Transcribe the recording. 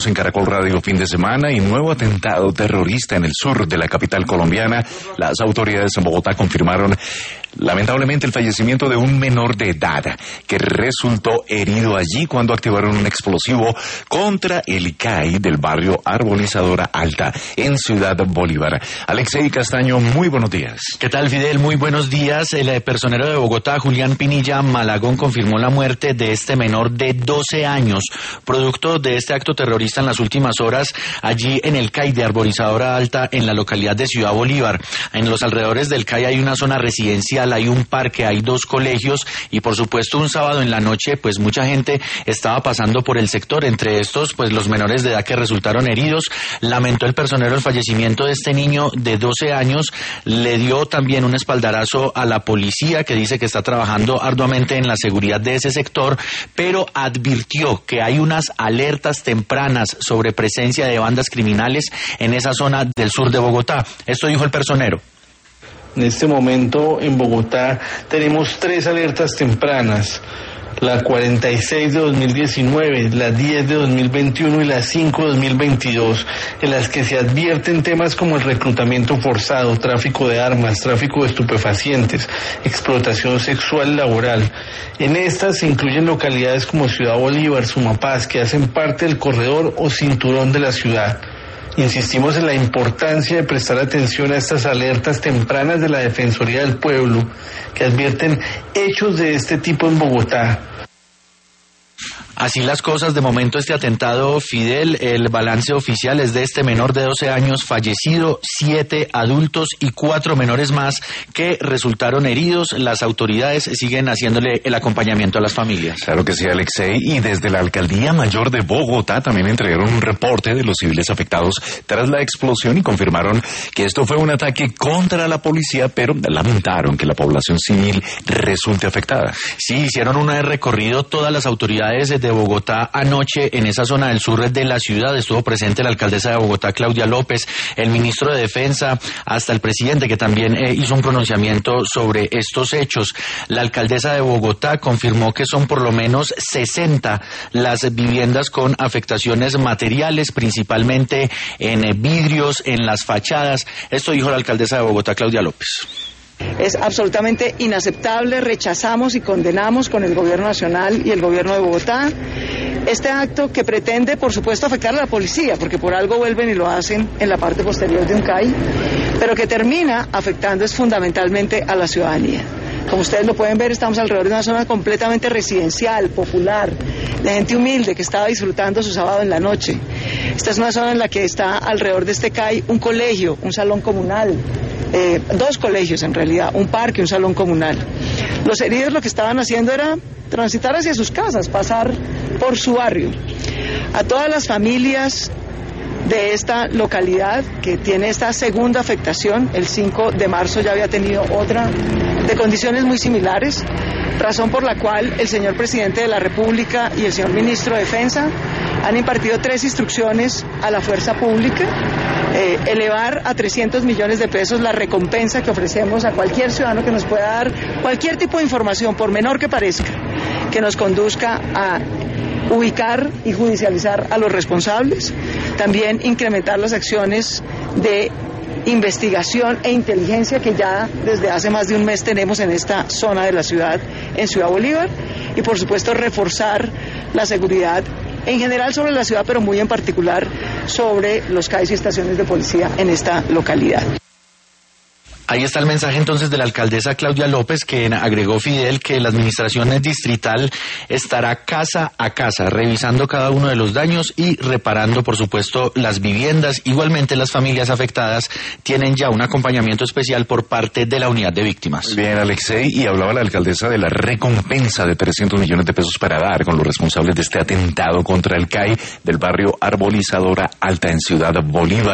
en Caracol Radio fin de semana y nuevo atentado terrorista en el sur de la capital colombiana. Las autoridades en Bogotá confirmaron lamentablemente el fallecimiento de un menor de edad que resultó herido allí cuando activaron un explosivo contra el CAI del barrio Arbolizadora Alta en Ciudad Bolívar. Alexei Castaño, muy buenos días. ¿Qué tal, Fidel? Muy buenos días. El personero de Bogotá, Julián Pinilla Malagón, confirmó la muerte de este menor de 12 años, producto de este acto terrorista en las últimas horas allí en el CAI de Arbolizadora Alta en la localidad de Ciudad Bolívar. En los alrededores del CAI hay una zona residencial, hay un parque, hay 2 colegios y por supuesto un sábado en la noche pues mucha gente estaba pasando por el sector, entre estos pues los menores de edad que resultaron heridos. Lamentó el personero el fallecimiento de este niño de 12 años, le dio también un espaldarazo a la policía que dice que está trabajando arduamente en la seguridad de ese sector, pero advirtió que hay unas alertas tempranas sobre presencia de bandas criminales en esa zona del sur de Bogotá. Esto dijo el personero. En este momento en Bogotá tenemos 3 alertas tempranas, la 46 de 2019, la 10 de 2021 y la 5 de 2022, en las que se advierten temas como el reclutamiento forzado, tráfico de armas, tráfico de estupefacientes, explotación sexual y laboral. En estas se incluyen localidades como Ciudad Bolívar, Sumapaz, que hacen parte del corredor o cinturón de la ciudad. Insistimos en la importancia de prestar atención a estas alertas tempranas de la Defensoría del Pueblo, que advierten hechos de este tipo en Bogotá. Así las cosas, de momento este atentado, Fidel, el balance oficial es de este menor de 12 años fallecido, 7 adultos y 4 menores más que resultaron heridos. Las autoridades siguen haciéndole el acompañamiento a las familias. Claro que sí, Alexei, y desde la Alcaldía Mayor de Bogotá también entregaron un reporte de los civiles afectados tras la explosión y confirmaron que esto fue un ataque contra la policía, pero lamentaron que la población civil resulte afectada. Sí, hicieron un recorrido todas las autoridades de Bogotá anoche en esa zona del sur de la ciudad. Estuvo presente la alcaldesa de Bogotá, Claudia López, el ministro de Defensa, hasta el presidente, que también hizo un pronunciamiento sobre estos hechos. La alcaldesa de Bogotá confirmó que son por lo menos 60 las viviendas con afectaciones materiales, principalmente en vidrios, en las fachadas. Esto dijo la alcaldesa de Bogotá, Claudia López. Es absolutamente inaceptable, rechazamos y condenamos con el gobierno nacional y el gobierno de Bogotá este acto que pretende, por supuesto, afectar a la policía, porque por algo vuelven y lo hacen en la parte posterior de un CAI, pero que termina afectando fundamentalmente a la ciudadanía. Como ustedes lo pueden ver, estamos alrededor de una zona completamente residencial, popular, de gente humilde que estaba disfrutando su sábado en la noche. Esta es una zona en la que está alrededor de este CAI un colegio, un salón comunal, 2 colegios en realidad, un parque, un salón comunal. Los heridos lo que estaban haciendo era transitar hacia sus casas, pasar por su barrio. A todas las familias de esta localidad que tiene esta segunda afectación, el 5 de marzo ya había tenido otra de condiciones muy similares, razón por la cual el señor presidente de la República y el señor ministro de Defensa han impartido 3 instrucciones a la fuerza pública: elevar a 300 millones de pesos la recompensa que ofrecemos a cualquier ciudadano que nos pueda dar cualquier tipo de información, por menor que parezca, que nos conduzca a ubicar y judicializar a los responsables. También incrementar las acciones de investigación e inteligencia que ya desde hace más de un mes tenemos en esta zona de la ciudad, en Ciudad Bolívar, y por supuesto reforzar la seguridad en general sobre la ciudad, pero muy en particular sobre los CAIs y estaciones de policía en esta localidad. Ahí está el mensaje entonces de la alcaldesa Claudia López, que agregó, Fidel, que la administración distrital estará casa a casa revisando cada uno de los daños y reparando, por supuesto, las viviendas. Igualmente las familias afectadas tienen ya un acompañamiento especial por parte de la unidad de víctimas. Bien, Alexei, y hablaba la alcaldesa de la recompensa de 300 millones de pesos para dar con los responsables de este atentado contra el CAI del barrio Arbolizadora Alta en Ciudad Bolívar.